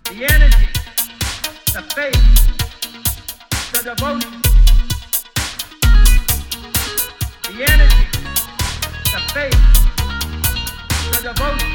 the energy, the faith, the devotion, the energy, the faith, the devotion.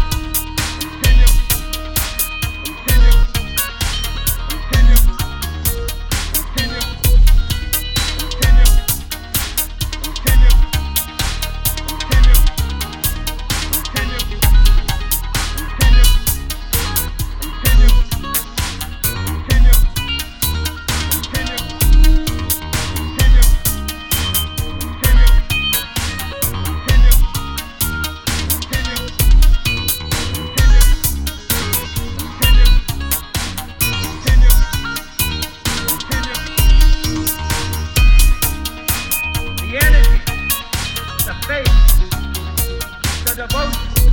The devotion,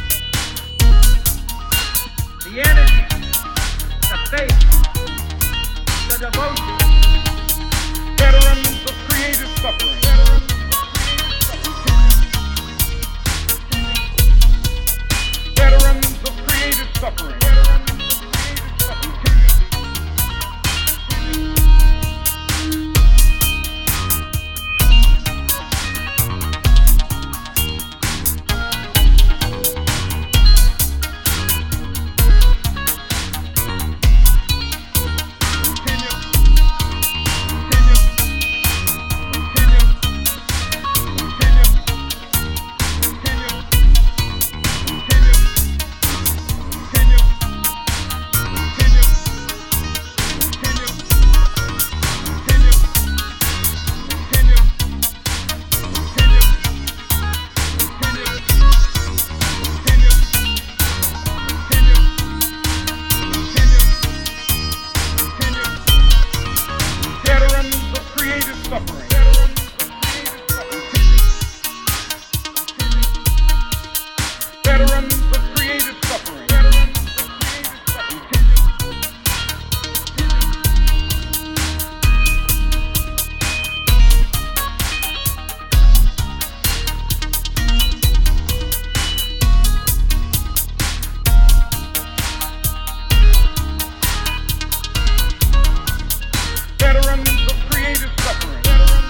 the energy, the faith, the devotion. Veterans of creative suffering. Veterans of creative suffering. Suffering. Veterans of creative suffering. Veterans of creative suffering.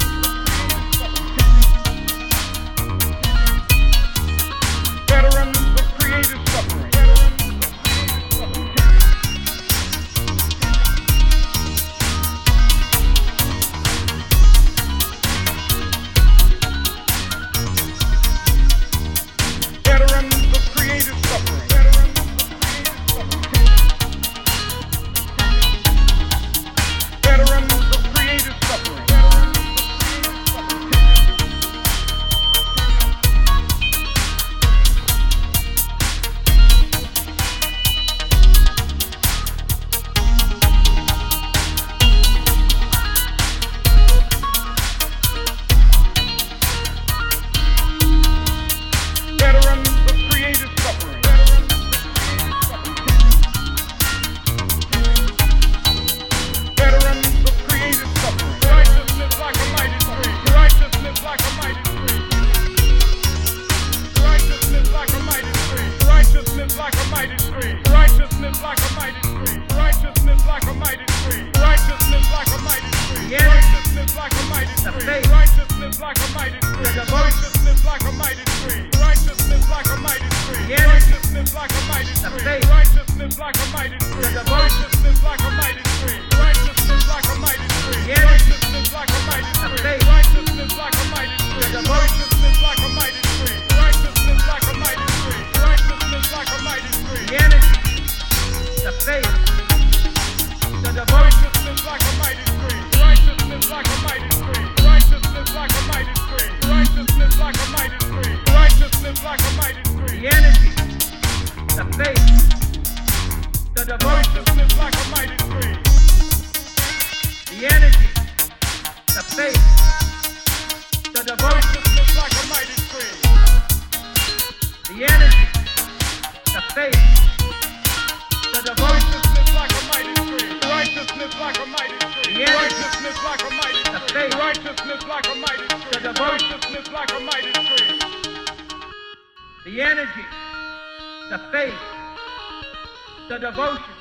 Righteousness like a mighty stream. Righteousness like a mighty stream. Righteousness like a mighty stream. Righteousness like a mighty stream. Righteousness like a mighty stream. Righteousness like a mighty stream. Righteousness like a mighty stream. Righteousness like a mighty stream. Righteousness like a mighty stream. Righteousness like a mighty stream. Righteousness like a mighty stream. Righteousness like a mighty stream. Righteousness like a mighty stream. Righteousness like a mighty stream. Righteousness like a mighty stream. Righteousness like a mighty stream. The energy, the faith, the devotion. Righteousness like a mighty stream. Righteousness like a mighty stream. Righteousness like a mighty stream. Righteousness like a mighty stream. Righteousness like a mighty stream. The energy, the faith, the devotion. Righteousness like a mighty stream. The energy, the faith, the devotion. Righteousness like a mighty stream. The energy, the faith, the devotion. Righteousness like a mighty stream. Righteousness like a mighty stream. Righteousness like a mighty The stream. faith, Righteousness like a mighty stream. the devotion. Righteousness like a mighty stream. The energy, the faith, the devotion.